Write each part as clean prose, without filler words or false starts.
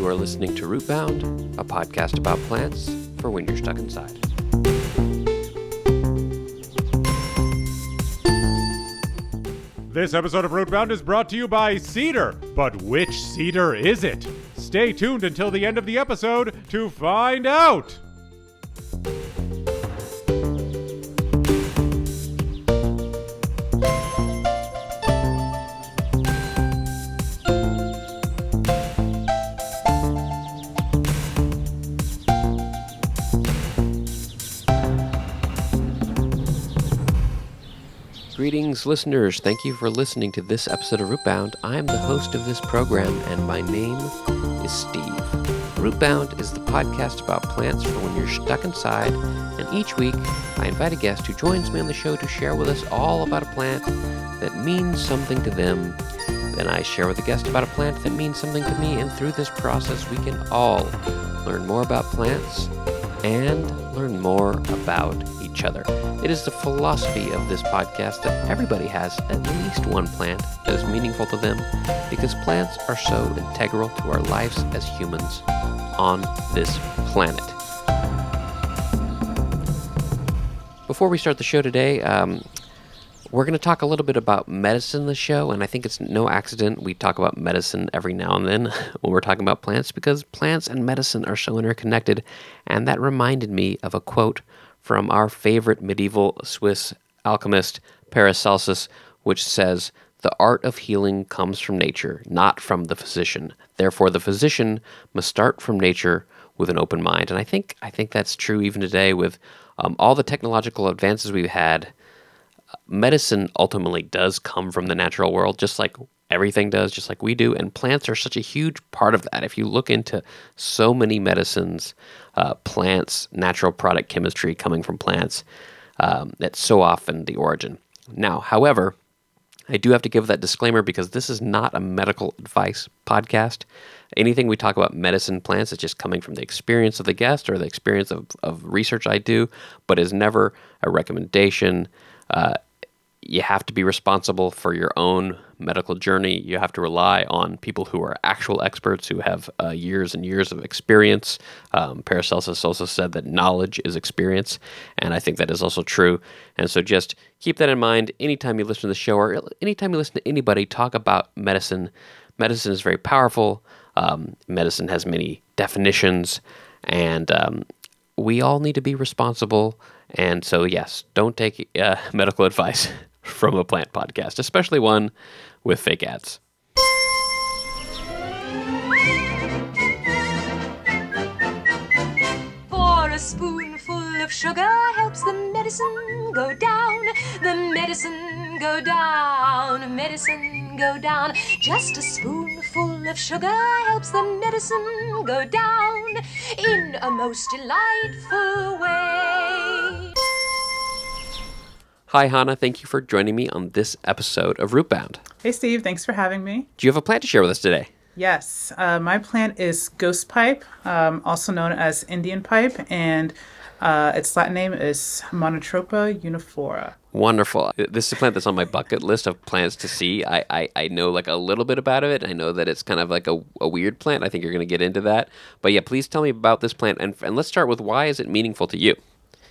are listening to Rootbound, a podcast about plants for when you're stuck inside. This episode of Rootbound is brought to you by Cedar. But which cedar is it? Stay tuned until the end of the episode to find out! Greetings, listeners. Thank you for listening to this episode of Rootbound. I am the host of this program, and my name is Steve. Rootbound is the podcast about plants for when you're stuck inside, and each week I invite a guest who joins me on the show to share with us all about a plant that means something to them. Then I share with the guest about a plant that means something to me, and through this process we can all learn more about plants and learn more about each other. It is the philosophy of this podcast that everybody has at least one plant that is meaningful to them, because plants are so integral to our lives as humans on this planet. Before we start the show today, we're going to talk a little bit about medicine in the show, and I think it's no accident we talk about medicine every now and then when we're talking about plants, because plants and medicine are so interconnected, and that reminded me of a quote from our favorite medieval Swiss alchemist, Paracelsus, which says, "The art of healing comes from nature, not from the physician. Therefore, the physician must start from nature with an open mind." And I think that's true even today with all the technological advances we've had. Medicine ultimately does come from the natural world, just like everything does, just like we do, and plants are such a huge part of that. If you look into so many medicines, plants, natural product chemistry coming from plants, that's so often the origin. Now, however, I do have to give that disclaimer because this is not a medical advice podcast. Anything we talk about medicine, plants, is just coming from the experience of the guest or the experience of research I do, but is never a recommendation. You have to be responsible for your own medical journey. You have to rely on people who are actual experts who have years and years of experience. Paracelsus also said that knowledge is experience, and I think that is also true. And so just keep that in mind anytime you listen to the show or anytime you listen to anybody talk about medicine. Medicine is very powerful. Medicine has many definitions, and we all need to be responsible. And so, yes, don't take medical advice from a plant podcast, especially one with fake ads. For a spoonful of sugar helps the medicine go down. The medicine go down, medicine go down. Just a spoonful of sugar helps the medicine go down in a most delightful way. Hi, Hannah. Thank you for joining me on this episode of Rootbound. Hey, Steve. Thanks for having me. Do you have a plant to share with us today? Yes. My plant is ghost pipe, also known as Indian pipe, and its Latin name is Monotropa uniflora. Wonderful. This is a plant that's on my bucket list of plants to see. I know like a little bit about it. I know that it's kind of like a weird plant. I think you're going to get into that. But yeah, please tell me about this plant. And let's start with, why is it meaningful to you?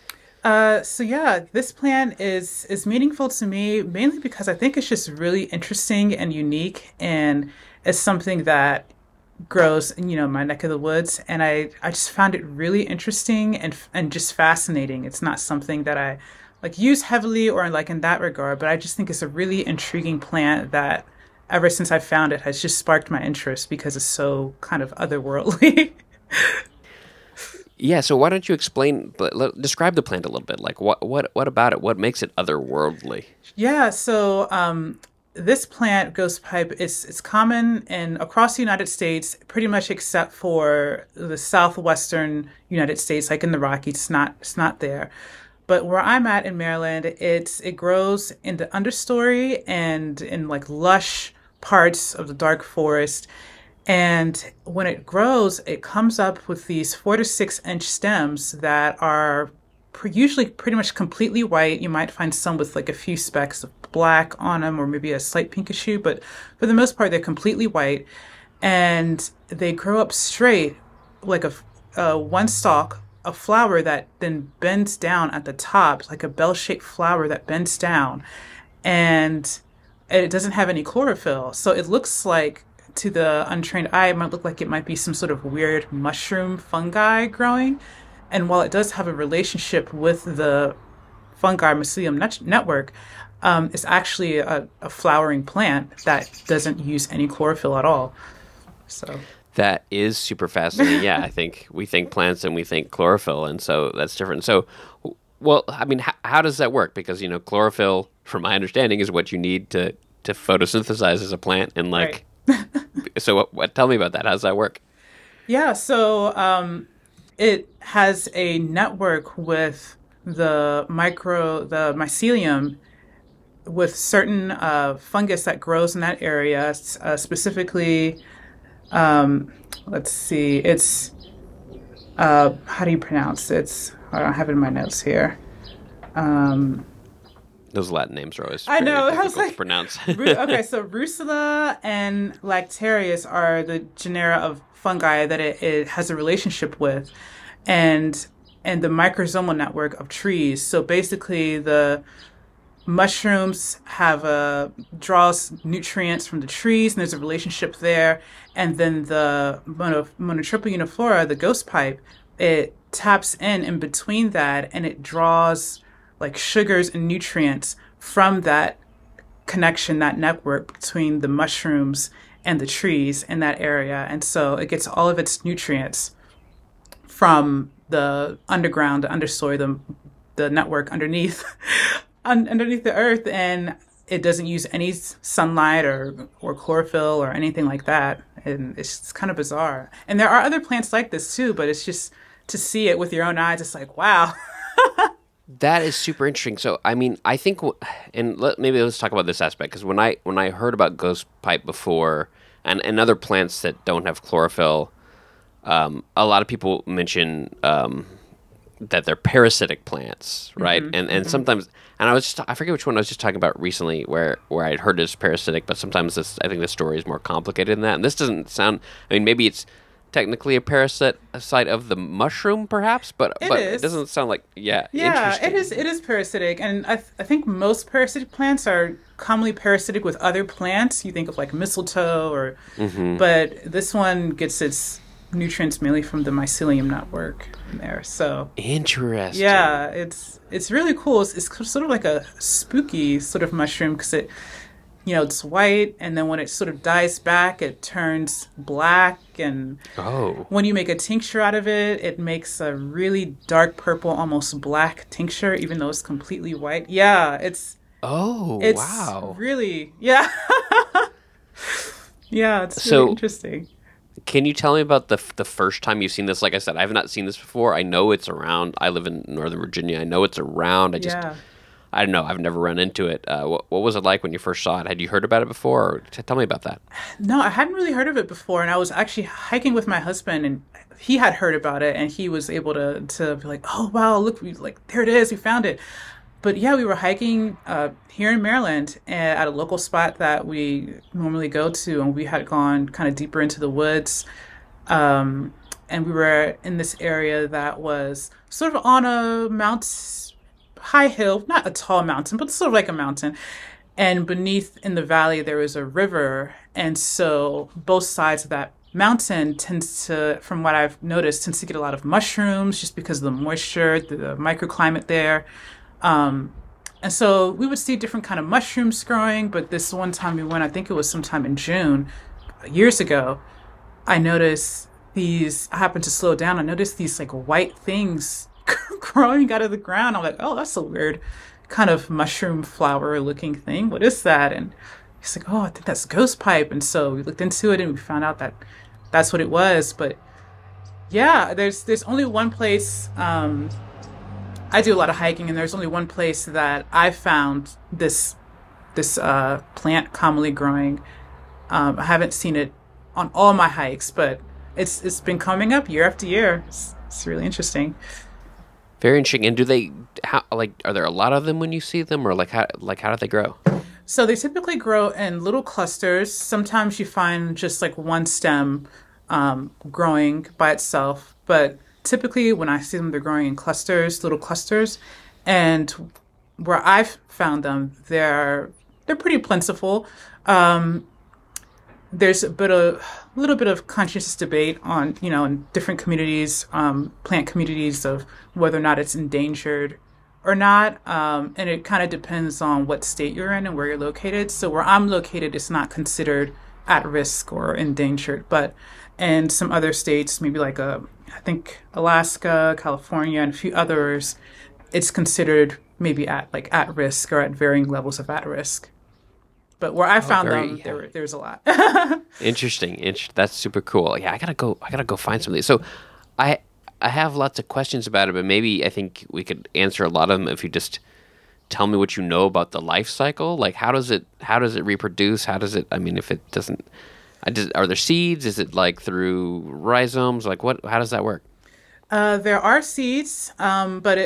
This plant is meaningful to me mainly because I think it's just really interesting and unique, and it's something that grows in, my neck of the woods, and I just found it really interesting and just fascinating. It's not something that I use heavily or in that regard, but I just think it's a really intriguing plant that ever since I found it has just sparked my interest because it's so kind of otherworldly. Yeah, so why don't you describe the plant a little bit? Like, what about it? What makes it otherworldly? Yeah, so this plant, ghost pipe, it's common across the United States, pretty much except for the southwestern United States, like in the Rockies. It's not there. But where I'm at in Maryland, it grows in the understory and in lush parts of the dark forest. And when it grows, it comes up with these 4 to 6 inch stems that are usually pretty much completely white. You might find some with a few specks of black on them or maybe a slight pinkish hue, but for the most part, they're completely white. and they grow up straight, like a one stalk, a flower that then bends down at the top, like a bell-shaped flower that bends down, and it doesn't have any chlorophyll. So it looks like, to the untrained eye, it might look like it might be some sort of weird mushroom fungi growing. And while it does have a relationship with the fungi mycelium network, it's actually a flowering plant that doesn't use any chlorophyll at all. So That is super fascinating. Yeah, I think we think plants and we think chlorophyll, and so that's different. So, well, I mean, how does that work? Because chlorophyll, from my understanding, is what you need to photosynthesize as a plant, and like, so what? Tell me about that. How does that work? yeah, so it has a network with the mycelium, with certain fungus that grows in that area, specifically. Let's see. It's how do you pronounce it? I don't have it in my notes here. Those Latin names are always I know. very I was difficult like, to pronounce. Okay, so Russula and Lactarius are the genera of fungi that it has a relationship with, and the microsomal network of trees. So basically, the mushrooms draws nutrients from the trees, and there's a relationship there. And then the Monotropa uniflora, the ghost pipe, it taps in between that, and it draws like sugars and nutrients from that connection, that network between the mushrooms and the trees in that area. And so it gets all of its nutrients from the underground, the understory, the network underneath underneath the earth, and it doesn't use any sunlight or chlorophyll or anything like that. And it's kind of bizarre. And there are other plants like this too, but it's just to see it with your own eyes, it's like, wow. That is super interesting. So, I mean, I think, maybe let's talk about this aspect, because when I heard about ghost pipe before, and other plants that don't have chlorophyll, a lot of people mention that they're parasitic plants, right? Mm-hmm, And sometimes, and I forget which one I was just talking about recently, where I'd heard it's parasitic, but sometimes I think the story is more complicated than that. And this doesn't sound. I mean, maybe it's technically a parasite of the mushroom, perhaps, but it doesn't sound like. Yeah, it is parasitic, and I think most parasitic plants are commonly parasitic with other plants. You think of like mistletoe, but this one gets its nutrients mainly from the mycelium network in there. So interesting. Yeah, it's really cool. It's sort of like a spooky sort of mushroom, because it's white, and then when it sort of dies back, it turns black. And when you make a tincture out of it, it makes a really dark purple, almost black tincture, even though it's completely white. Yeah, it's wow. Really, yeah. Yeah, it's really interesting. Can you tell me about the first time you've seen this? Like I said, I have not seen this before. I know it's around. I live in Northern Virginia. I know it's around. I don't know. I've never run into it. What was it like when you first saw it? Had you heard about it before? Or tell me about that. No, I hadn't really heard of it before. And I was actually hiking with my husband, and he had heard about it, and he was able to be like, oh, wow, look, there it is. We found it. But yeah, we were hiking here in Maryland at a local spot that we normally go to, and we had gone kind of deeper into the woods. And we were in this area that was sort of on a high hill, not a tall mountain, but sort of like a mountain. And beneath in the valley, there was a river. And so both sides of that mountain tends to, from what I've noticed, tends to get a lot of mushrooms just because of the moisture, the microclimate there. And so we would see different kind of mushrooms growing, but this one time we went, I think it was sometime in June, years ago, I happened to slow down. I noticed these like white things growing out of the ground. I'm like, oh, that's a weird kind of mushroom flower looking thing. What is that? And he's like, oh, I think that's ghost pipe. And so we looked into it, and we found out that that's what it was. But yeah, there's only one place, I do a lot of hiking, and there's only one place that I found this plant commonly growing. I haven't seen it on all my hikes, but it's been coming up year after year. It's really interesting. Very interesting. And are there a lot of them when you see them, or how do they grow? So they typically grow in little clusters. Sometimes you find just like one stem growing by itself, but typically when I see them, they're growing in clusters, little clusters. And where I've found them, they're pretty plentiful. Um, there's a little bit of conscientious debate on, in different communities, plant communities, of whether or not it's endangered or not. And it kind of depends on what state you're in and where you're located. So where I'm located, it's not considered at risk or endangered, but in some other states, maybe like I think Alaska, California, and a few others, it's considered maybe at risk or at varying levels of at risk. But where I Oh, found very, them, yeah. there's a lot. Interesting. That's super cool. Yeah, I gotta go. I gotta go find some of these. So, I I have lots of questions about it, but maybe I think we could answer a lot of them if you just tell me what you know about the life cycle. Like, how does it reproduce? How does it? I mean, if it doesn't, are there seeds? Is it like through rhizomes? Like, what? How does that work? There are seeds, but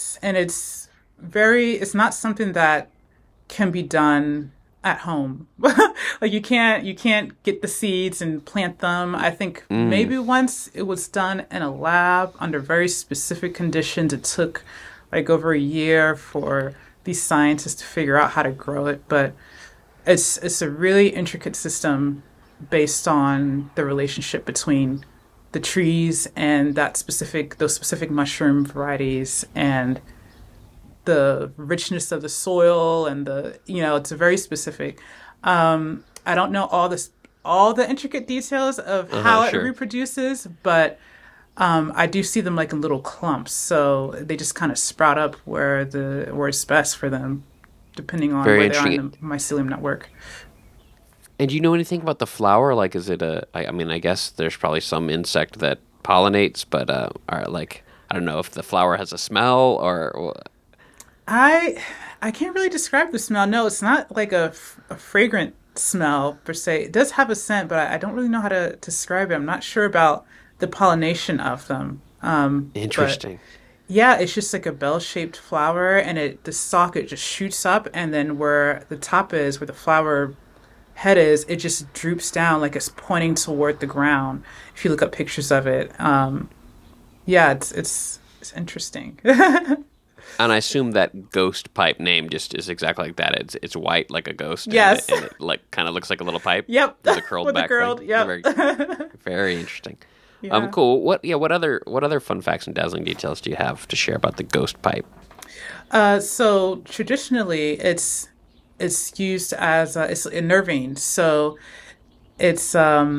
it's not something that can be done at home. Like you can't get the seeds and plant them. I think maybe once it was done in a lab under very specific conditions. It took like over a year for these scientists to figure out how to grow it, but it's a really intricate system based on the relationship between the trees and those specific mushroom varieties and the richness of the soil and it's very specific. I don't know all the intricate details of how it Sure. reproduces, but I do see them like in little clumps, so they just kind of sprout up where it's best for them, depending on Very where they are in interesting. the mycelium network. And do you know anything about the flower? Like, is it I mean, I guess there's probably some insect that pollinates, but like, I don't know if the flower has a smell or. I I can't really describe the smell. No, it's not like a fragrant smell per se. It does have a scent, but I don't really know how to describe it. I'm not sure about the pollination of them. But Interesting. yeah, it's just like a bell-shaped flower, and the stalk it just shoots up, and then where the top is, where the flower head is, it just droops down like it's pointing toward the ground. If you look up pictures of it, yeah, it's interesting. And I assume that ghost pipe name just is exactly like that. It's white like a ghost, Yes. and it like kind of looks like a little pipe Yep. with a curled With the back curled, thing. yep. Very, very interesting. Yeah. Cool. What other fun facts and dazzling details do you have to share about the ghost pipe? So traditionally, it's used as it's nervine. So it's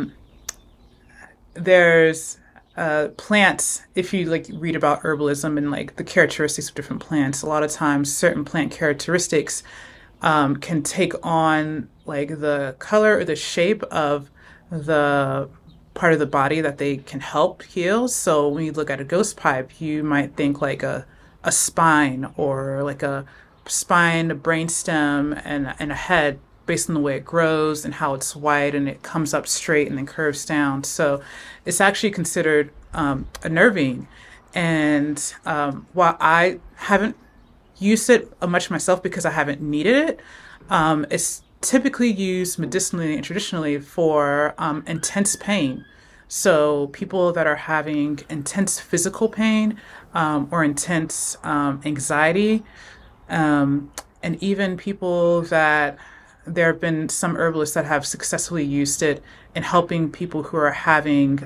there's plants. If you like read about herbalism and like the characteristics of different plants, a lot of times certain plant characteristics can take on like the color or the shape of the part of the body that they can help heal. So when you look at a ghost pipe, you might think like a spine or like a spine, a brainstem, and a head based on the way it grows and how it's white and it comes up straight and then curves down. So it's actually considered a nervine. And while I haven't used it much myself because I haven't needed it, it's typically used medicinally and traditionally for intense pain. So people that are having intense physical pain or intense anxiety, and even people that there have been some herbalists that have successfully used it in helping people who are having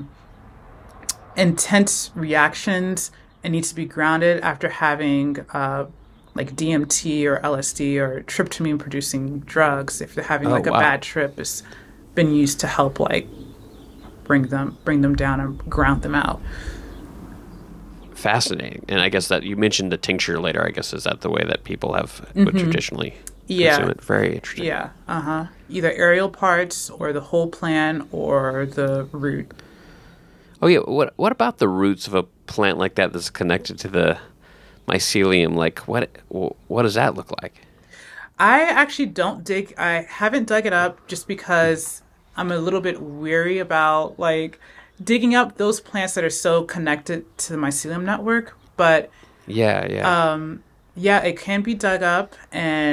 intense reactions and need to be grounded after having like DMT or LSD or tryptamine producing drugs. If they're having Oh like a wow, bad trip, it's been used to help like bring them down and ground them out. fascinating. And I guess that you mentioned the tincture later. I guess is that the way that people would traditionally consume Yeah, it? Very interesting. yeah, uh-huh. Either aerial parts or the whole plant or the root. Oh yeah. What about the roots of a plant like that that's connected to the mycelium? Like what does that look like? I actually I haven't dug it up just because I'm a little bit weary about like digging up those plants that are so connected to the mycelium network. But Yeah, yeah. yeah, it can be dug up, and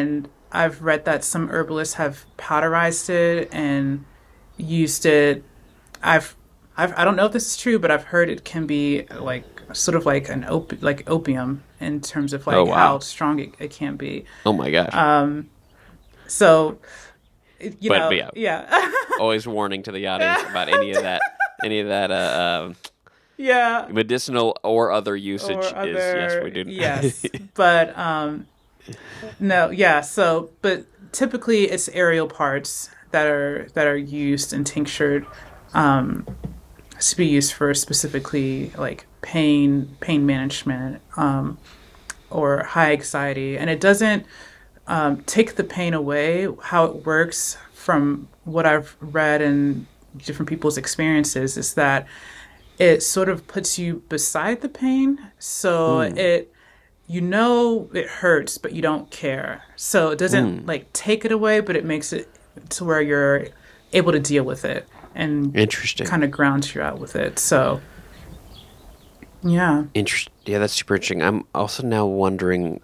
I've read that some herbalists have powderized it and used it. I've, I don't know if this is true, but I've heard it can be like sort of like like opium in terms of Oh like how wow. strong it can be. Oh my gosh. So, But yeah, yeah, always warning to the audience about any of that yeah, medicinal or other usage or is yes, other we do. yes, but no, yeah. So, but typically it's aerial parts that are used and tinctured to be used for specifically like pain management or high anxiety, and it doesn't take the pain away. How it works, from what I've read and different people's experiences, is that it sort of puts you beside the pain, so it you know it hurts, but you don't care. So it doesn't like take it away, but it makes it to where you're able to deal with it and Interesting. kind of grounds you out with it. So yeah. Yeah, that's super interesting. I'm also now wondering.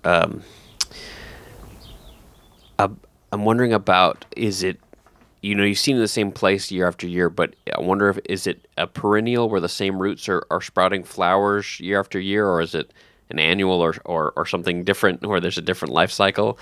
I'm wondering about, is it, you've seen it in the same place year after year, but I wonder if, is it a perennial where the same roots are sprouting flowers year after year, or is it an annual or something different where there's a different life cycle?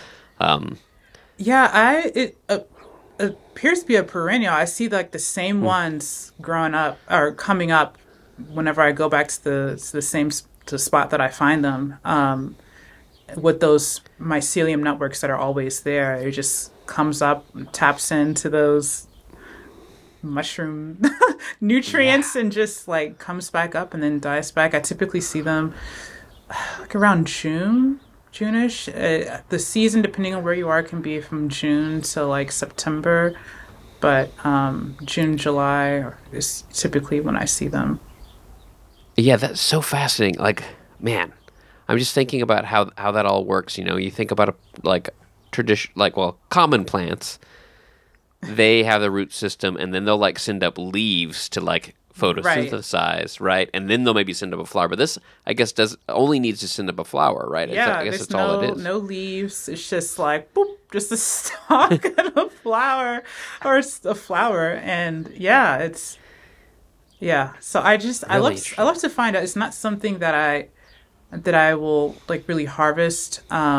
Yeah, it appears to be a perennial. I see like the same ones growing up or coming up whenever I go back to the same to spot that I find them. With those mycelium networks that are always there, it just comes up, taps into those mushroom nutrients, and just like comes back up and then dies back. I typically see them like around June-ish. The season, depending on where you are, can be from June to like September, but June, July is typically when I see them. Yeah, that's so fascinating. Like, man, I'm just thinking about how that all works. You think about like tradition, like, well, common plants. They have the root system, and then they'll like send up leaves to like Right. photosynthesize, right? And then they'll maybe send up a flower. But this, I guess, does only needs to send up a flower, right? I Yeah, guess there's that's all it is. no leaves. It's just like boop, just a stalk and a flower, or a flower, and yeah, it's yeah. So Really I interesting. love to find out. It's not something that I will like really harvest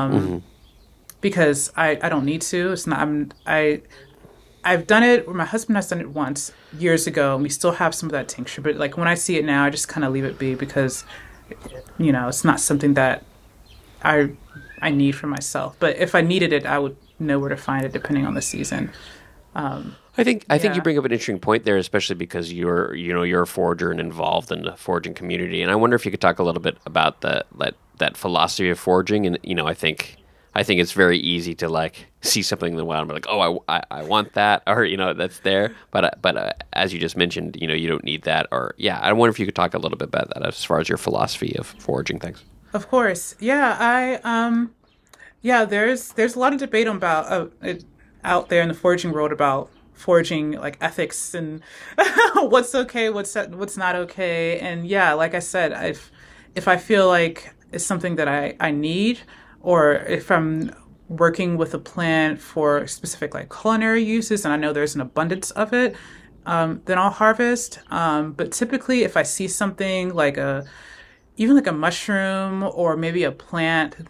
because I don't need to. It's not. I've done it. Or my husband has done it once years ago, and we still have some of that tincture. But like when I see it now, I just kind of leave it be because it's not something that I I need for myself. But if I needed it, I would know where to find it depending on the season. I think you Yeah. bring up an interesting point there, especially because you're a forager and involved in the foraging community. And I wonder if you could talk a little bit about that philosophy of foraging. And I think it's very easy to like see something in the wild and be like, oh, I want that, or that's there. But as you just mentioned, you don't need that. Or yeah, I wonder if you could talk a little bit about that as far as your philosophy of foraging things. Of course. Yeah, yeah, there's a lot of debate about out there in the foraging world about foraging like ethics and what's okay, what's not okay. And yeah, like I said, if I feel like it's something that I need, or if I'm working with a plant for specific like culinary uses and I know there's an abundance of it, then I'll harvest. But typically if I see something like even like a mushroom or maybe a plant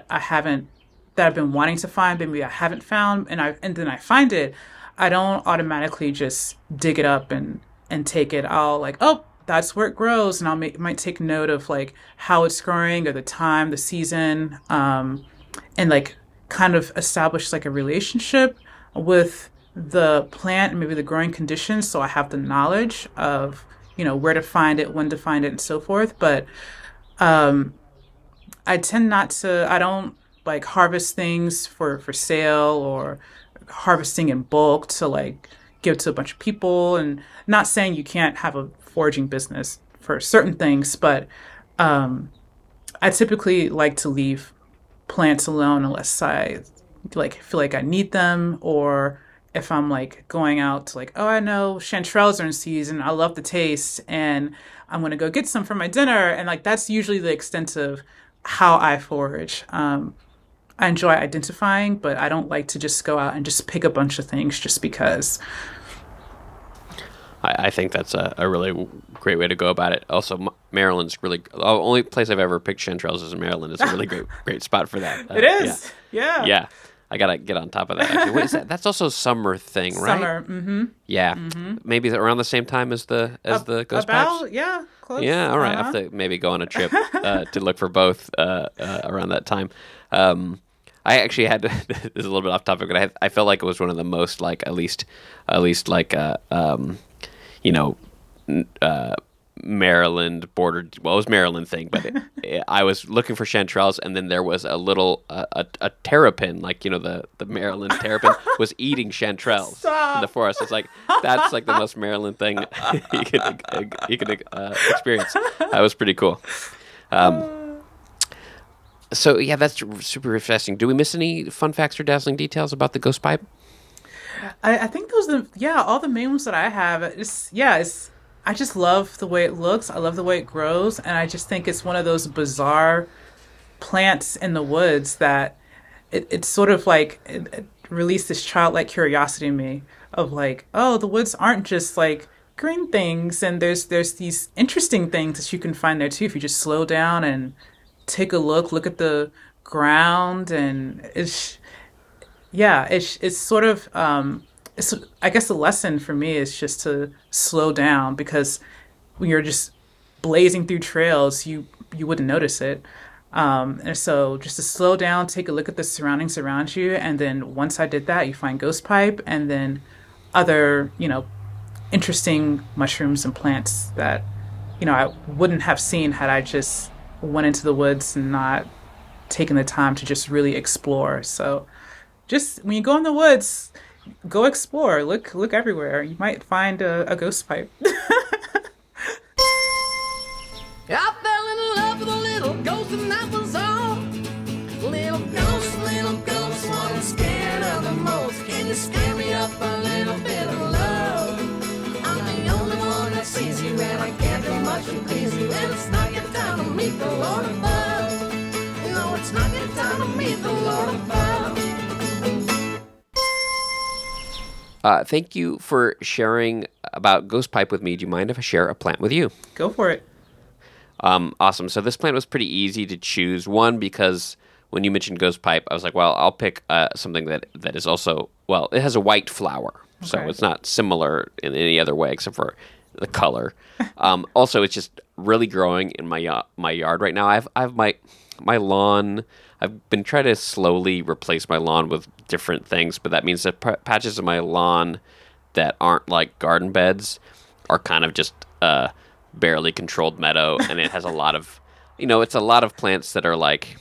that I've been wanting to find, maybe I haven't found, and then I find it, I don't automatically just dig it up and take it. I'll like, oh, that's where it grows, and might take note of like how it's growing or the time, the season, and like kind of establish like a relationship with the plant and maybe the growing conditions, so I have the knowledge of where to find it, when to find it, and so forth. But I tend not to. I don't like harvest things for sale or harvesting in bulk to like give to a bunch of people. And not saying you can't have a foraging business for certain things, but I typically like to leave plants alone unless I like feel like I need them, or if I'm like going out to like, oh, I know chanterelles are in season, I love the taste, and I'm gonna go get some for my dinner, and like that's usually the extent of how I forage. I enjoy identifying, but I don't like to just go out and just pick a bunch of things just because. I think that's a really great way to go about it. Also, Maryland's really the only place I've ever picked chanterelles is in Maryland. It's a really great spot for that. It is. Yeah. Yeah. I gotta get on top of that. Actually. Wait, is that? That's also a summer thing, right? Summer. Mm-hmm. Yeah. Maybe around the same time as the ghost pipes. Yeah. Close. Yeah. All right. I have to maybe go on a trip to look for both around that time. I actually had this is a little bit off topic, but I felt like it was one of the most like at least like Maryland bordered. Well, it was Maryland thing, but I was looking for chanterelles, and then there was a little a terrapin, like the Maryland terrapin was eating chanterelles in the forest. It's like that's like the most Maryland thing you could experience. That was pretty cool. So yeah, that's super interesting. Do we miss any fun facts or dazzling details about the ghost pipe? I think those are all the main ones that I have. It's I just love the way it looks. I love the way it grows, and I just think it's one of those bizarre plants in the woods that it's sort of like it released this childlike curiosity in me of like, oh, the woods aren't just like green things, and there's these interesting things that you can find there too if you just slow down and take a look at the ground, and it's sort of I guess the lesson for me is just to slow down, because when you're just blazing through trails, you wouldn't notice it. And so just to slow down, take a look at the surroundings around you, and then once I did that, you find ghost pipe, and then other interesting mushrooms and plants that I wouldn't have seen had I just went into the woods and not taken the time to just really explore. So just when you go in the woods, go explore. Look everywhere. You might find a ghost pipe. I fell in love with a little ghost, and that was all. Little ghost, what I'm scared of the most. Can you scare me up a little bit of love? I'm the only one that sees you, and I can't do much to please you. And it's not your time to meet the Lord above. No, it's not your time to meet the Lord above. Thank you for sharing about ghost pipe with me. Do you mind if I share a plant with you? Go for it. Awesome. So this plant was pretty easy to choose. One, because when you mentioned ghost pipe, I was like, well, I'll pick something that is also, well, it has a white flower. Okay. So it's not similar in any other way except for the color. Also, it's just really growing in my yard right now. I have my lawn. I've been trying to slowly replace my lawn with different things, but that means that patches of my lawn that aren't like garden beds are kind of just barely controlled meadow, and it has a lot of, it's a lot of plants that are like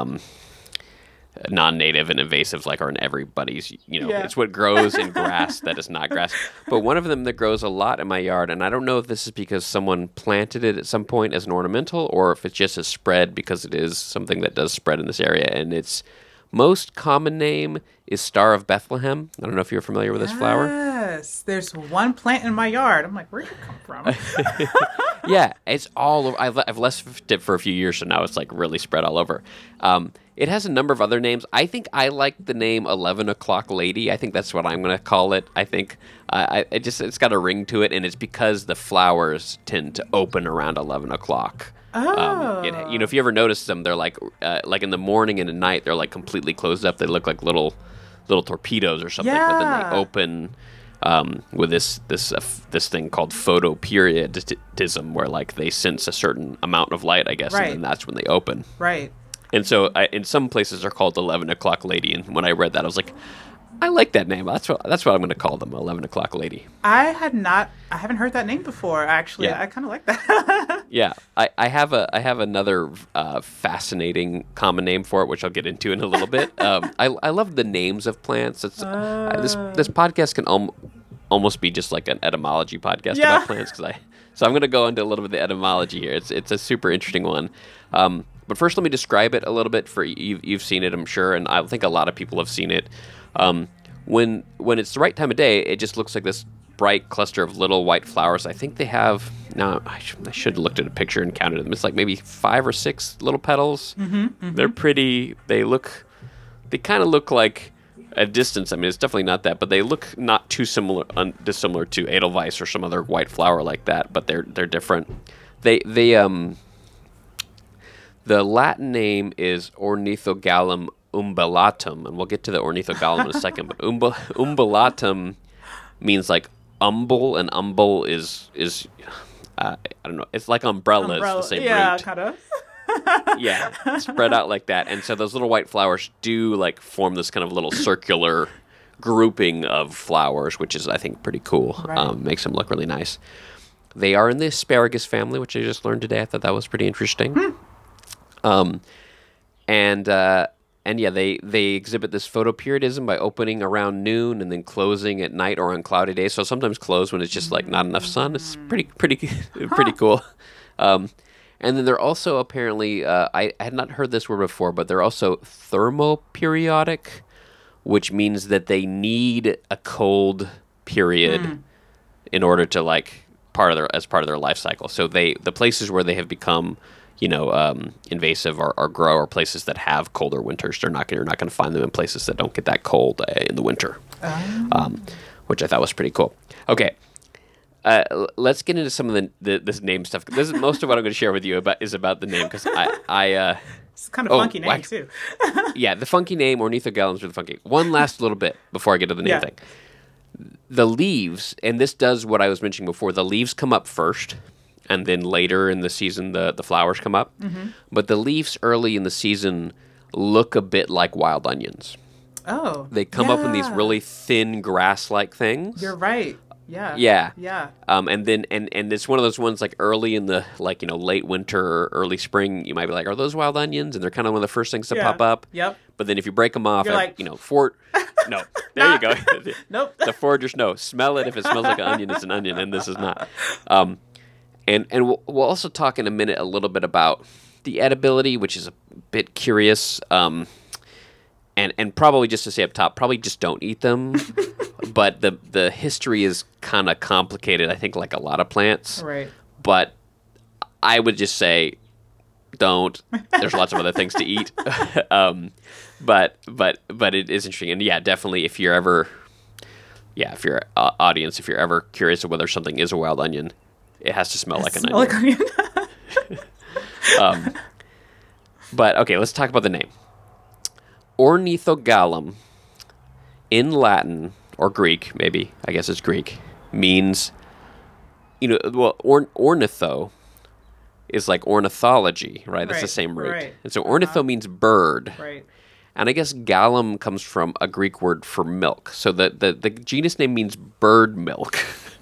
non-native and invasive, like are in everybody's, it's what grows in grass that is not grass. But one of them that grows a lot in my yard, and I don't know if this is because someone planted it at some point as an ornamental, or if it just has spread because it is something that does spread in this area, and its most common name is Star of Bethlehem. I don't know if you're familiar with this flower. Yes, there's one plant in my yard. I'm like, where'd it come from? Yeah, it's all over. I've left it for a few years, so now it's like really spread all over. It has a number of other names. I think I like the name 11 O'Clock Lady. I think that's what I'm going to call it. I think it's got a ring to it, and it's because the flowers tend to open around 11 o'clock. Oh. If you ever notice them, they're like in the morning and at night, they're like completely closed up. They look like little torpedoes or something, but then they open with this thing called photoperiodism, where like they sense a certain amount of light, I guess, right. And then that's when they open. Right. And so in some places they're called 11 O'Clock Lady, and when I read that, I was like, I like that name. That's what I'm going to call them, 11 O'Clock Lady. I haven't heard that name before, actually. Yeah. I kind of like that. Yeah. I have another fascinating common name for it, which I'll get into in a little bit. I love the names of plants. It's this podcast can almost be just like an etymology podcast about plants, so I'm going to go into a little bit of the etymology here. It's a super interesting one. But first, let me describe it a little bit. For you've seen it, I'm sure, and I think a lot of people have seen it. When it's the right time of day, it just looks like this bright cluster of little white flowers. I think they have, now I should have looked at a picture and counted them. It's like maybe 5 or 6 little petals. Mm-hmm, mm-hmm. They're pretty. They look they kind of look like at distance. I mean, it's definitely not that, but they look not too dissimilar to Edelweiss or some other white flower like that. But they're different. The Latin name is Ornithogallum umbellatum, and we'll get to the Ornithogallum in a second. But umbellatum means like umbel, and umbel is I don't know. It's like umbrella. It's the same root. Kind of. Yeah, spread out like that. And so those little white flowers do like form this kind of little circular grouping of flowers, which is, I think, pretty cool. Right. Makes them look really nice. They are in the asparagus family, which I just learned today. I thought that was pretty interesting. And yeah, they exhibit this photoperiodism by opening around noon and then closing at night or on cloudy days. So sometimes close when it's just like not enough sun. It's pretty cool. And then they're also apparently, I had not heard this word before, but they're also thermoperiodic, which means that they need a cold period in order to like as part of their life cycle. So the places where they have become, invasive or grow are places that have colder winters. You're not going to find them in places that don't get that cold in the winter, which I thought was pretty cool. Okay. Let's get into some of this name stuff. This is most of what I'm going to share with you about the name because It's kind of funky name too. Yeah, the funky name Ornithogallum is really funky. One last little bit before I get to the name thing. The leaves, and this does what I was mentioning before. The leaves come up first, and then later in the season the flowers come up. Mm-hmm. But the leaves early in the season look a bit like wild onions. Oh, they come up in these really thin grass-like things. You're right. Yeah. Yeah. Yeah. And then it's one of those ones like early in the late winter or early spring, you might be like, are those wild onions? And they're kind of one of the first things to pop up. Yep. But then if you break them off, you're like, no, there you go. Nope. The foragers know. Smell it. If it smells like an onion, it's an onion, and this is not. And we'll also talk in a minute a little bit about the edibility, which is a bit curious. And probably just to say up top, probably just don't eat them. But the history is kind of complicated, I think, like a lot of plants. Right. But I would just say don't. There's lots of other things to eat. But it is interesting. And yeah, definitely if you're ever curious of whether something is a wild onion, it has to smell like an onion. But okay, let's talk about the name. Ornithogallum in Latin or Greek, maybe, I guess it's Greek, means, ornitho is like ornithology, right? That's the same root. Right. And so ornitho means bird. Right. And I guess gallum comes from a Greek word for milk. So the genus name means bird milk.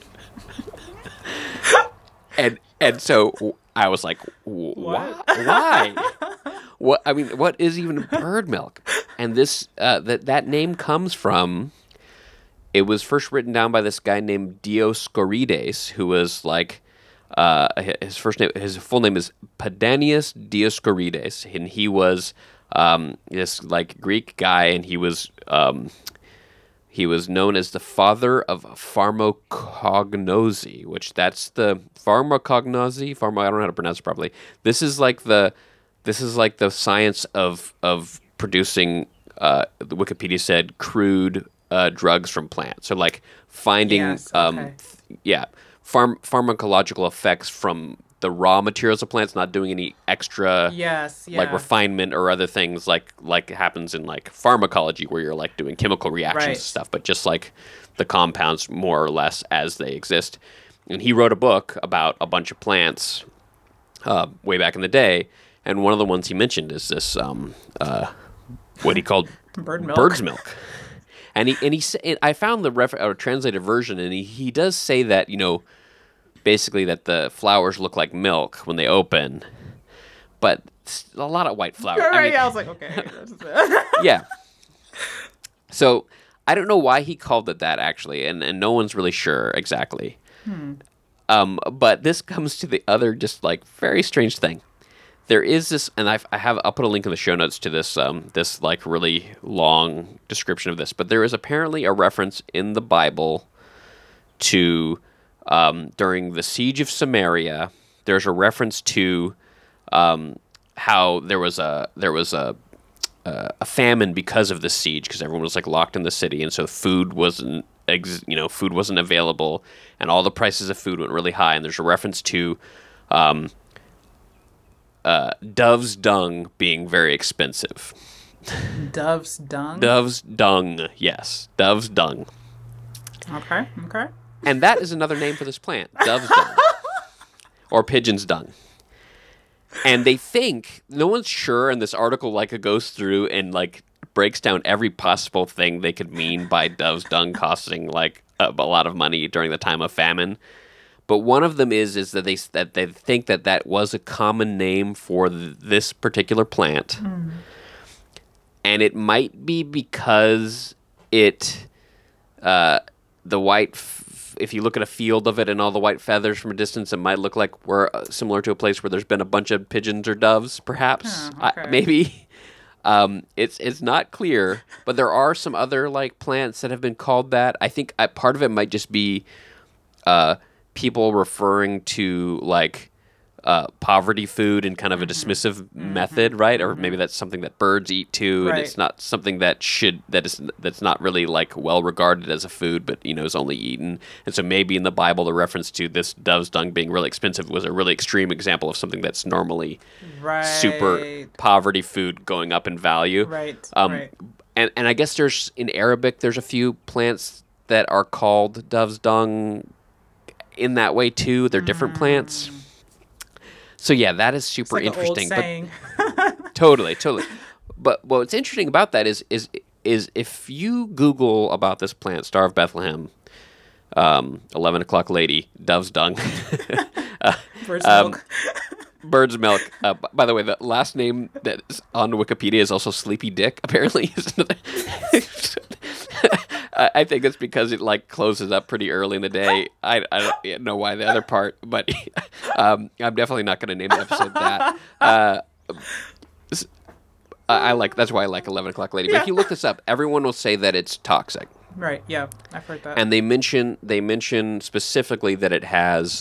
and so I was like, why? What? I mean, what is even bird milk? And this that name comes from. It was first written down by this guy named Dioscorides, who was like his full name is Pedanius Dioscorides, and he was this like Greek guy, and he was known as the father of pharmacognosy, which that's the pharmacognosy. I don't know how to pronounce it properly. This is like the science of producing. Wikipedia said crude drugs from plants. So like finding pharmacological effects from the raw materials of plants, not doing any extra like refinement or other things like happens in like pharmacology where you're like doing chemical reactions and stuff, but just like the compounds more or less as they exist. And he wrote a book about a bunch of plants way back in the day, and one of the ones he mentioned is this what he called bird's milk. And I found the translated version, and he does say that, basically that the flowers look like milk when they open, but a lot of white flowers. Right, I was like, okay. Yeah. So I don't know why he called it that, actually, and no one's really sure exactly. But this comes to the other just like very strange thing. There is this, and I'll put a link in the show notes to this this like really long description of this. But there is apparently a reference in the Bible to during the siege of Samaria. There's a reference to how there was a a famine because of the siege, because everyone was like locked in the city, and so food wasn't food wasn't available, and all the prices of food went really high. And there's a reference to dove's dung being very expensive. Dove's dung? Dove's dung, yes, dove's dung. Okay. And that is another name for this plant, dove's dung, or pigeon's dung. And they think, no one's sure, and this article like goes through and like breaks down every possible thing they could mean by dove's dung costing like a lot of money during the time of famine. But one of them is that they think that was a common name for this particular plant, and it might be because the white. If you look at a field of it and all the white feathers from a distance, it might look like we're similar to a place where there's been a bunch of pigeons or doves, perhaps. Okay. Maybe. It's not clear, but there are some other like plants that have been called that. I think part of it might just be people referring to like poverty food in kind of a dismissive method, right? Or maybe that's something that birds eat too, and Right. it's not something that's not really like well regarded as a food, but is only eaten. And so maybe in the Bible, the reference to this dove's dung being really expensive was a really extreme example of something that's normally Right. super poverty food going up in value. Right. And I guess in Arabic, there's a few plants that are called dove's dung in that way too. They're different plants. So yeah, that is super It's like interesting. An old saying. But totally. But what's interesting about that is if you Google about this plant, Star of Bethlehem, 11 o'clock lady, dove's dung, Bird's milk. bird's milk. By the way, the last name that's on Wikipedia is also Sleepy Dick. Apparently, I think it's because it like closes up pretty early in the day. I don't know why the other part, but I'm definitely not going to name the episode that. That's why I like 11 o'clock lady. But if you look this up, everyone will say that it's toxic. Right. Yeah, I've heard that. And they mention specifically that it has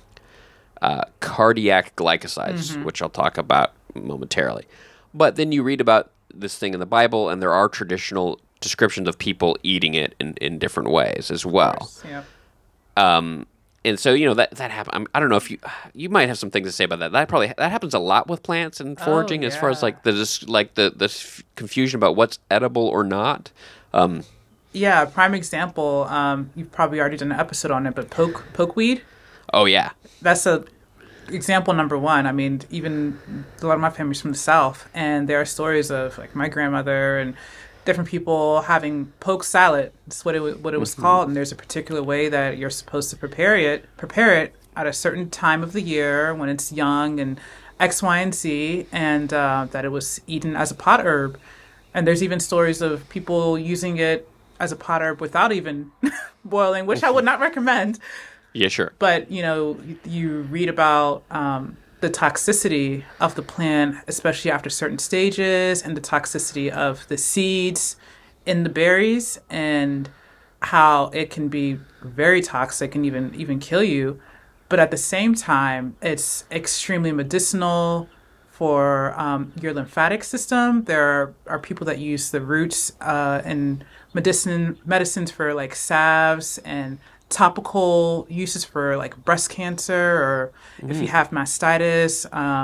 cardiac glycosides, which I'll talk about momentarily. But then you read about this thing in the Bible, and there are traditional descriptions of people eating it in different ways as well. Yeah. And so that happens. I don't know if you might have some things to say about that. That happens a lot with plants and foraging, as far as like the confusion about what's edible or not. Yeah, prime example. You've probably already done an episode on it, but pokeweed. Oh yeah, That's example number one. I mean, even a lot of my family's from the South, and there are stories of like my grandmother and different people having poke salad. That's what it was called, and there's a particular way that you're supposed to prepare it at a certain time of the year when it's young and X, Y, and Z, and that it was eaten as a pot herb. And there's even stories of people using it as a pot herb without even boiling, which I would not recommend. yeah, sure. But, you read about the toxicity of the plant, especially after certain stages, and the toxicity of the seeds in the berries, and how it can be very toxic and even kill you. But at the same time, it's extremely medicinal for your lymphatic system. There are people that use the roots in medicines for like salves and topical uses for like breast cancer, or if you have mastitis,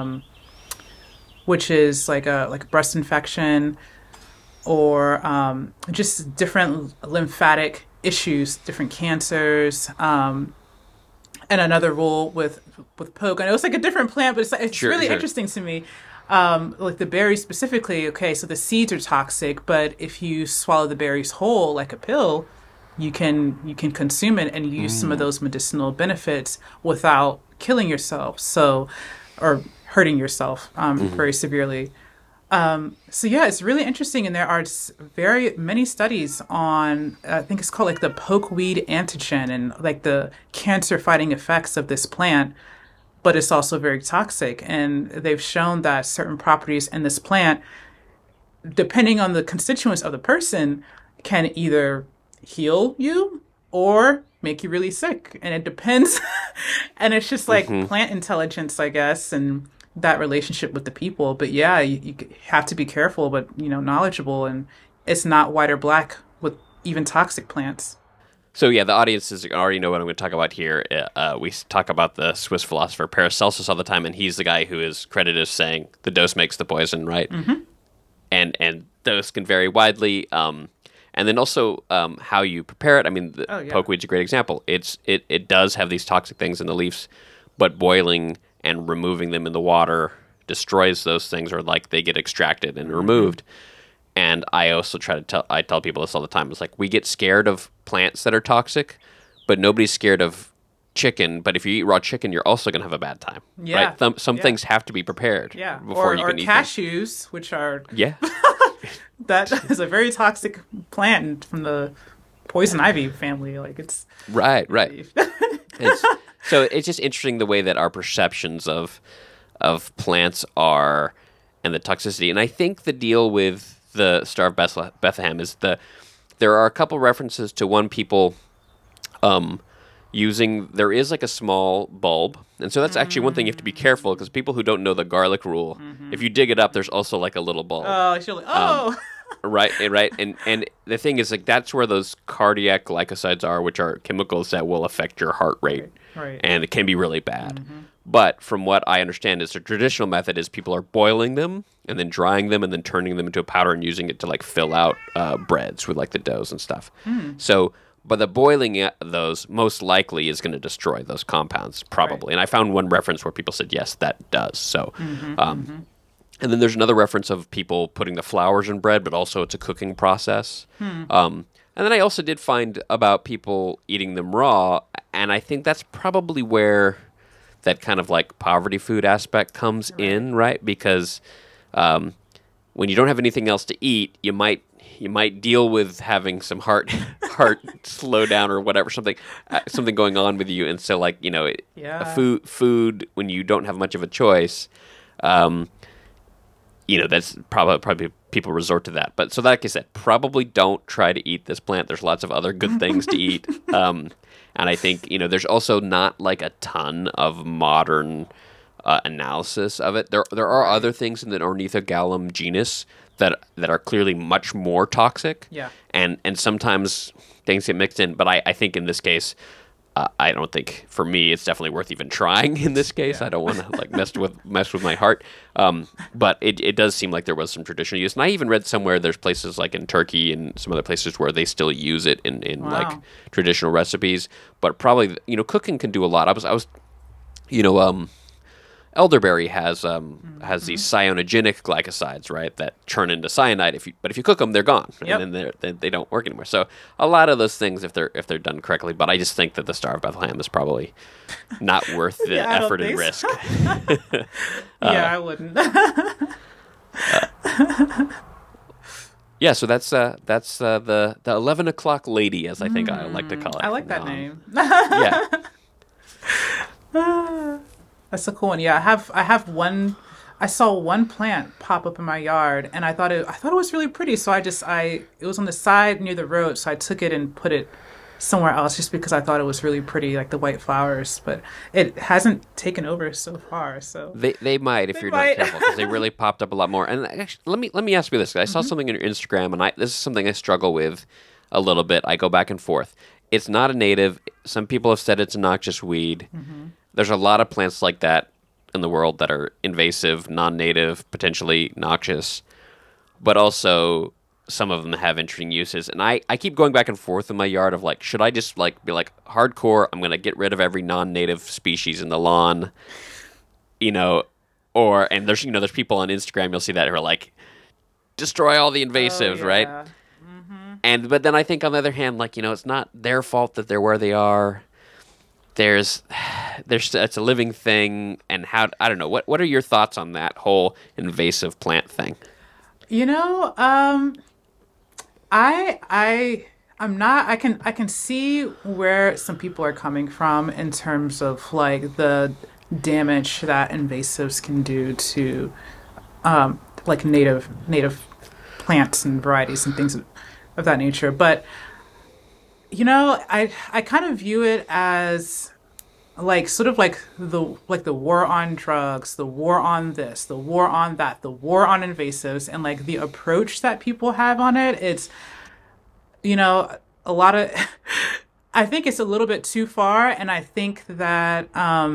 which is like a breast infection, or just different lymphatic issues, different cancers. And another rule with poke, I know it's like a different plant, but it's Sure, really sure. interesting to me. Like the berries specifically, okay, so the seeds are toxic, but if you swallow the berries whole like a pill, you can consume it and use some of those medicinal benefits without killing yourself, or hurting yourself very severely. So yeah, it's really interesting, and there are very many studies on, I think it's called like the pokeweed antigen, and like the cancer fighting effects of this plant, but it's also very toxic. And they've shown that certain properties in this plant, depending on the constituents of the person, can either heal you or make you really sick. And it depends. And it's just like plant intelligence, I guess. And that relationship with the people. But yeah, you have to be careful, but knowledgeable, and it's not white or black with even toxic plants. So yeah, the audiences already know what I'm going to talk about here. We talk about the Swiss philosopher Paracelsus all the time, and he's the guy who is credited as saying the dose makes the poison, right? Mm-hmm. And dose can vary widely. And then also how you prepare it. I mean, the pokeweed's a great example. It does have these toxic things in the leaves, but boiling and removing them in the water destroys those things, or like they get extracted and removed. And I also I tell people this all the time. It's like, we get scared of plants that are toxic, but nobody's scared of chicken. But if you eat raw chicken, you're also going to have a bad time. Yeah. Right? Some things have to be prepared before you can eat them. Or cashews, which are... Yeah. That is a very toxic plant from the poison ivy family. Like, it's... Right. So it's just interesting the way that our perceptions of plants are, and the toxicity. And I think the deal with the Star of Bethlehem is there are a couple references to people using, there is like a small bulb, and so that's actually one thing you have to be careful, because people who don't know the garlic rule, if you dig it up, there's also like a little bulb. Right, and the thing is, like, that's where those cardiac glycosides are, which are chemicals that will affect your heart rate, right. And it can be really bad. But from what I understand, is the traditional method is people are boiling them and then drying them and then turning them into a powder and using it to like fill out breads with like the doughs and stuff. So, but the boiling those most likely is going to destroy those compounds, probably. Right. And I found one reference where people said yes, that does. So, and then there's another reference of people putting the flours in bread, but also it's a cooking process. And then I also did find about people eating them raw, and I think that's probably where that kind of like poverty food aspect comes in, right? Because when you don't have anything else to eat, you might deal with having some heart slow down or whatever, something going on with you, and so like food when you don't have much of a choice, that's probably people resort to that. But so like I said, probably don't try to eat this plant. There's lots of other good things to eat. And I think, there's also not like a ton of modern analysis of it. There are other things in the Ornithogalum genus that are clearly much more toxic. Yeah. And sometimes things get mixed in. But I think in this case, I don't think, for me, it's definitely worth even trying in this case. Yeah. I don't want to like mess with my heart. But it does seem like there was some traditional use. And I even read somewhere there's places like in Turkey and some other places where they still use it in like traditional recipes. But probably, cooking can do a lot. I was elderberry has these cyanogenic glycosides, right, that turn into cyanide. But if you cook them, they're gone, and then they don't work anymore. So a lot of those things, if they're done correctly. But I just think that the Star of Bethlehem is probably not worth the effort and risk. I wouldn't. Yeah, so that's the 11 o'clock lady, as I think I like to call it. I like that name. Yeah. That's a cool one. Yeah, I have one. I saw one plant pop up in my yard, and I thought it was really pretty. So it was on the side near the road, so I took it and put it somewhere else just because I thought it was really pretty, like the white flowers. But it hasn't taken over so far. So they might if you're not careful, because they really popped up a lot more. And actually, let me ask you this. I saw something on your Instagram, and this is something I struggle with a little bit. I go back and forth. It's not a native. Some people have said it's a noxious weed. There's a lot of plants like that in the world that are invasive, non-native, potentially noxious, but also some of them have interesting uses. And I keep going back and forth in my yard of like, should I just like be like hardcore, I'm going to get rid of every non-native species in the lawn, and there's people on Instagram, you'll see that, who are like, destroy all the invasives, right? But then I think on the other hand, like, it's not their fault that they're where they are. It's a living thing, and I don't know. What are your thoughts on that whole invasive plant thing? I can see where some people are coming from in terms of like the damage that invasives can do to like native plants and varieties and things of that nature. But I kind of view it as like sort of like the war on drugs, the war on this, the war on that, the war on invasives, and like the approach that people have on it. It's, you know, a lot of I think it's a little bit too far, and I think that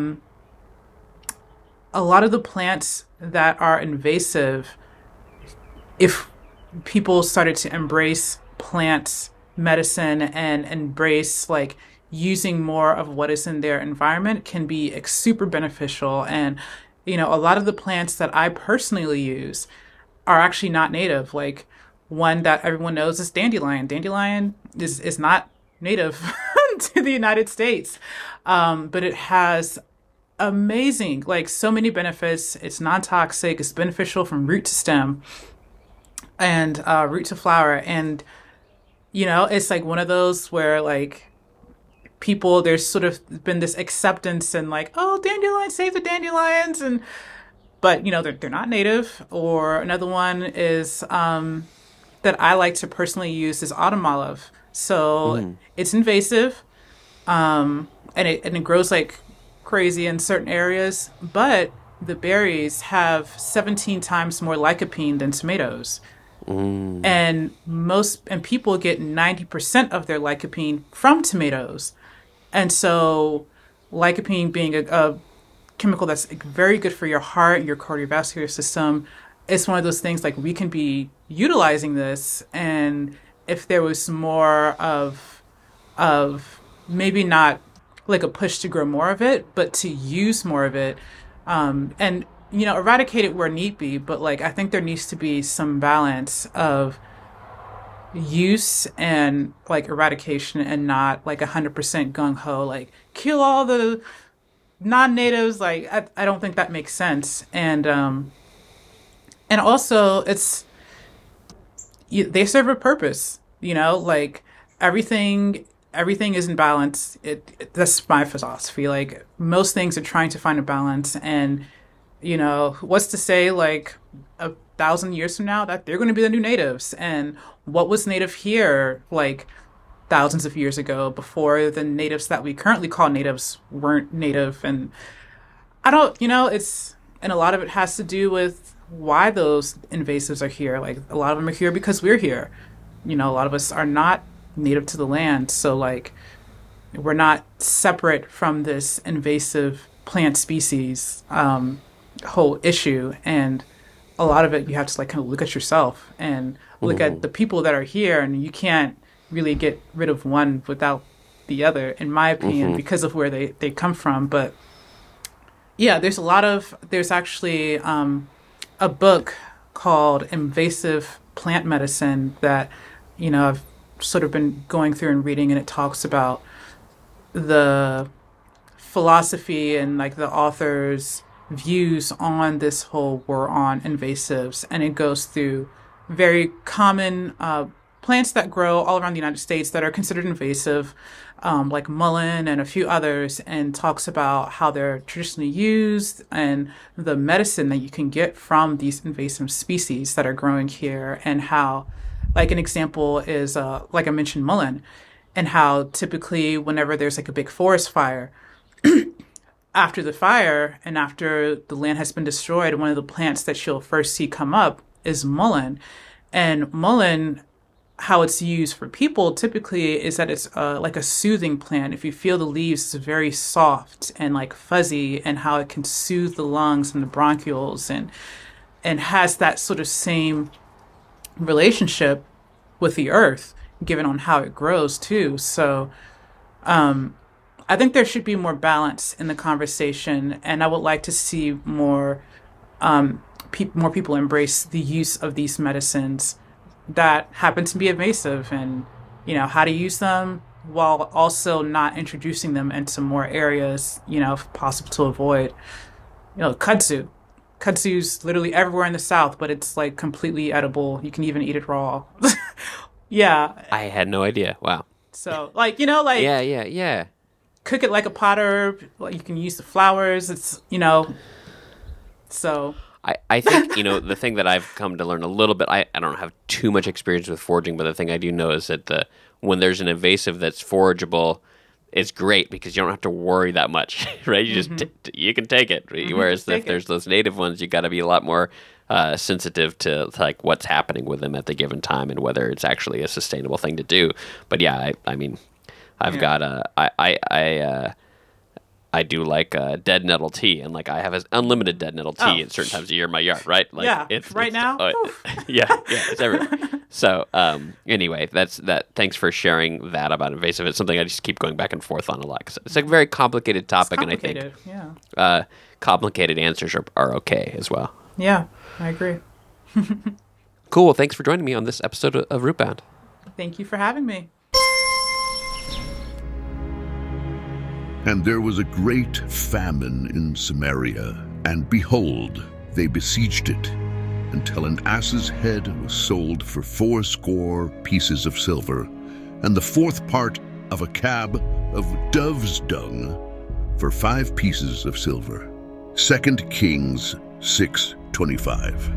a lot of the plants that are invasive, if people started to embrace plant medicine and embrace like using more of what is in their environment, can be super beneficial. And a lot of the plants that I personally use are actually not native. Like, one that everyone knows is dandelion. Dandelion is not native to the United States, but it has amazing, like, so many benefits. It's non-toxic. It's beneficial from root to stem and root to flower. And it's like one of those where, like, people, there's sort of been this acceptance and like, oh, dandelions, save the dandelions, but they're not native. Or another one is that I like to personally use is autumn olive. So it's invasive, and it grows like crazy in certain areas, but the berries have 17 times more lycopene than tomatoes. And people get 90% of their lycopene from tomatoes. And so lycopene being a chemical that's very good for your heart, your cardiovascular system, it's one of those things, like, we can be utilizing this. And if there was more of maybe not like a push to grow more of it, but to use more of it, and eradicate it where need be. But like, I think there needs to be some balance of use and like eradication, and not like 100% gung-ho, like kill all the non-natives. Like, I don't think that makes sense. And also they serve a purpose, like everything is in balance. That's my philosophy. Like, most things are trying to find a balance. And what's to say, like, 1,000 years from now, that they're going to be the new natives? And what was native here, like, thousands of years ago, before the natives that we currently call natives weren't native? And I don't, and a lot of it has to do with why those invasives are here. Like, a lot of them are here because we're here. A lot of us are not native to the land. So, like, we're not separate from this invasive plant species whole issue. And a lot of it, you have to, like, kind of look at yourself and look at the people that are here, and you can't really get rid of one without the other, in my opinion, because of where they come from. But yeah, there's actually a book called Invasive Plant Medicine that, I've sort of been going through and reading, and it talks about the philosophy and like the author's views on this whole war on invasives. And it goes through very common plants that grow all around the United States that are considered invasive, like mullein and a few others, and talks about how they're traditionally used and the medicine that you can get from these invasive species that are growing here. And how, like, an example is, like I mentioned, mullein, and how typically whenever there's like a big forest fire, after the fire and after the land has been destroyed, one of the plants that you'll first see come up is mullein. And mullein, how it's used for people typically is that it's like a soothing plant. If you feel the leaves, it's very soft and like fuzzy, and how it can soothe the lungs and the bronchioles, and has that sort of same relationship with the earth, given on how it grows too. So I think there should be more balance in the conversation, and I would like to see more more people embrace the use of these medicines that happen to be invasive, and how to use them while also not introducing them into more areas, if possible, to avoid. Kudzu's literally everywhere in the South, but it's like completely edible. You can even eat it raw. Yeah. I had no idea. Wow. So, like, like, Yeah. cook it like a pot herb. Like, you can use the flowers. It's, so. I think, the thing that I've come to learn a little bit, I don't have too much experience with foraging, but the thing I do know is that when there's an invasive that's forageable, it's great because you don't have to worry that much, right? You just you can take it. Whereas if there's those native ones, you got to be a lot more sensitive to like what's happening with them at the given time and whether it's actually a sustainable thing to do. But yeah, I mean, I've got I do like dead nettle tea, and like I have unlimited dead nettle tea at certain times of year in my yard, right? Like, yeah, right now. Yeah, it's everywhere. So anyway, that's that. Thanks for sharing that about invasive. It's something I just keep going back and forth on a lot because it's a very complicated topic, and I think complicated answers are okay as well. Yeah, I agree. Cool. Well, thanks for joining me on this episode of Rootbound. Thank you for having me. And there was a great famine in Samaria, and behold, they besieged it, until an ass's head was sold for 80 pieces of silver, and the 4th part of a cab of dove's dung for 5 pieces of silver. 2 Kings 6:25.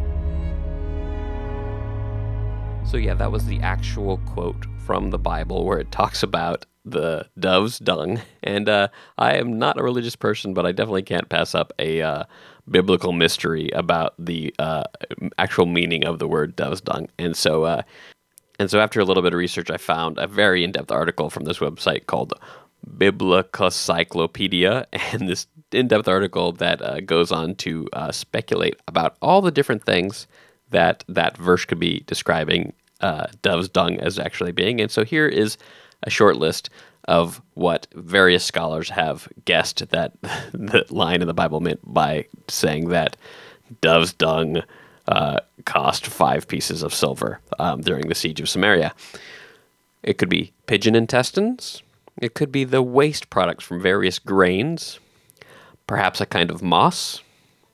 So yeah, that was the actual quote from the Bible where it talks about the dove's dung. And I am not a religious person, but I definitely can't pass up a biblical mystery about the actual meaning of the word dove's dung. And so after a little bit of research, I found a very in-depth article from this website called Biblicocyclopedia, and this in-depth article that goes on to speculate about all the different things that verse could be describing dove's dung as actually being. And so here is a short list of what various scholars have guessed that the line in the Bible meant by saying that dove's dung cost 5 pieces of silver during the siege of Samaria. It could be pigeon intestines. It could be the waste products from various grains, perhaps a kind of moss,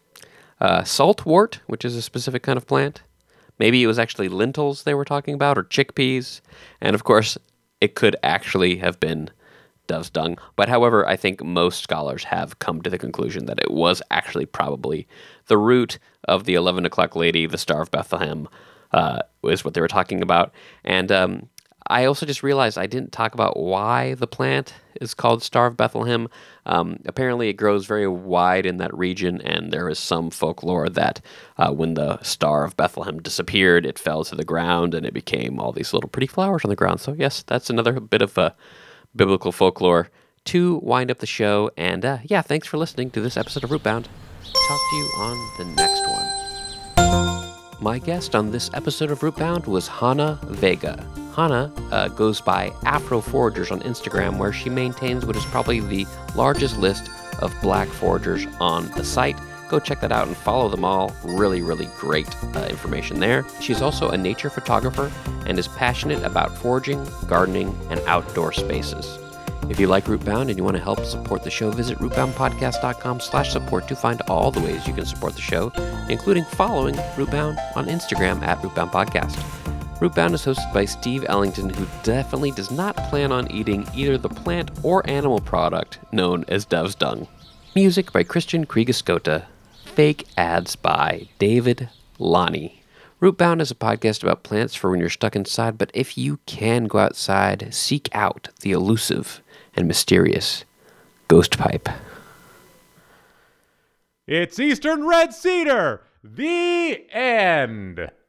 saltwort, which is a specific kind of plant. Maybe it was actually lentils they were talking about, or chickpeas. And of course, it could actually have been dove's dung. But however, I think most scholars have come to the conclusion that it was actually probably the root of the 11 o'clock lady, the Star of Bethlehem, is what they were talking about. And I also just realized I didn't talk about why the plant is called Star of Bethlehem. Apparently it grows very wide in that region, and there is some folklore that when the Star of Bethlehem disappeared, it fell to the ground and it became all these little pretty flowers on the ground. So yes, that's another bit of biblical folklore to wind up the show. And yeah, thanks for listening to this episode of Rootbound. Talk to you on the next one. My guest on this episode of Rootbound was Hannah Vega. Hannah goes by Afro Foragers on Instagram, where she maintains what is probably the largest list of black foragers on the site. Go check that out and follow them all. Really, really great information there. She's also a nature photographer and is passionate about foraging, gardening, and outdoor spaces. If you like Rootbound and you want to help support the show, visit rootboundpodcast.com/support to find all the ways you can support the show, including following Rootbound on Instagram at Rootbound Podcast. Rootbound is hosted by Steve Ellington, who definitely does not plan on eating either the plant or animal product known as dove's dung. Music by Christian Kriegescota. Fake ads by David Lonnie. Rootbound is a podcast about plants for when you're stuck inside, but if you can go outside, seek out the elusive and mysterious ghost pipe. It's Eastern Red Cedar, the end.